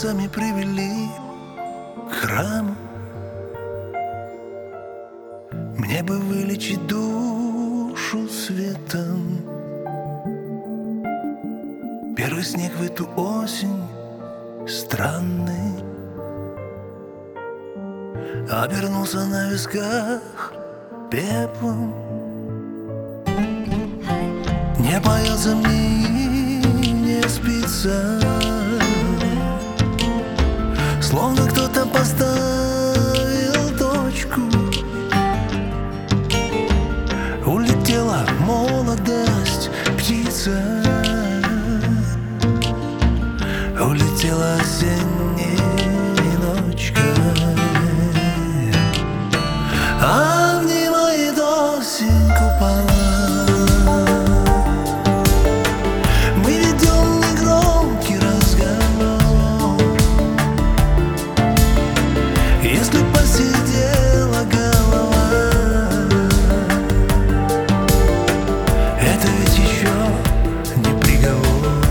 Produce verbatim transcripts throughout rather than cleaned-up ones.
сами привели к храму. Мне бы вылечить душу светом. Первый снег в эту осень странный обернулся на висках пеплом. Не боялся мне, не спится, словно кто-то поставил точку. Улетела молодость, птица, улетела осенняя ночка. Обнимает осень купола. Мы ведем негромкий разговор. Если посидела голова, это ведь еще не приговор.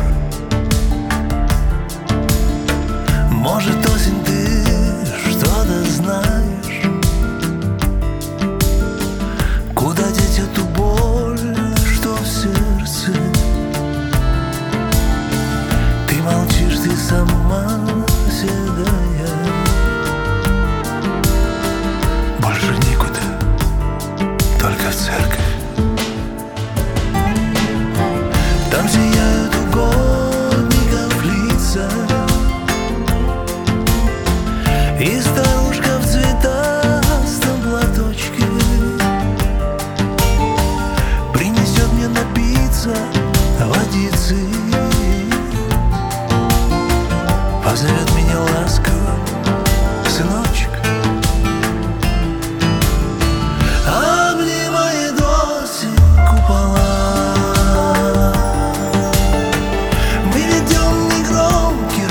Может, осень, ты что-то знаешь? Куда деть эту боль, что в сердце? Ты молчишь, ты сама седая. Больше никуда, только в церковь. Там сияют угодников лица, и старушка в цветастом платочке принесет мне напиться водицы, позовет меня ласково: сыночек. Обнимает осень купола. Мы ведем негромкий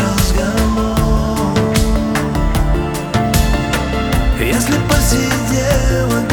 разговор. Если посидела